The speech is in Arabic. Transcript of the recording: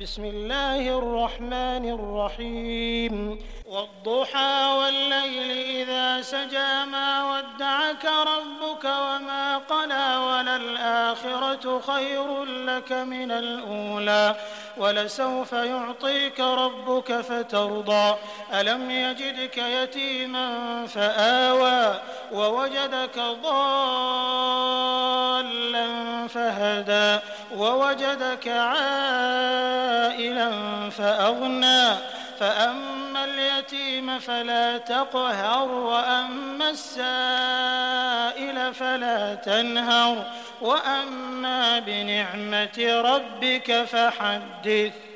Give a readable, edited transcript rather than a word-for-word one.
بسم الله الرحمن الرحيم والضحى والليل إذا سجى ما ودعك ربك وما قلى وللآخرة خير لك من الأولى ولسوف يعطيك ربك فترضى ألم يجدك يتيما فآوى ووجدك ضالا فهدى ووجدك عائلا فأغنى فأما اليتيم فلا تقهر وأما السائل فلا تنهر وأما بنعمة ربك فحدث.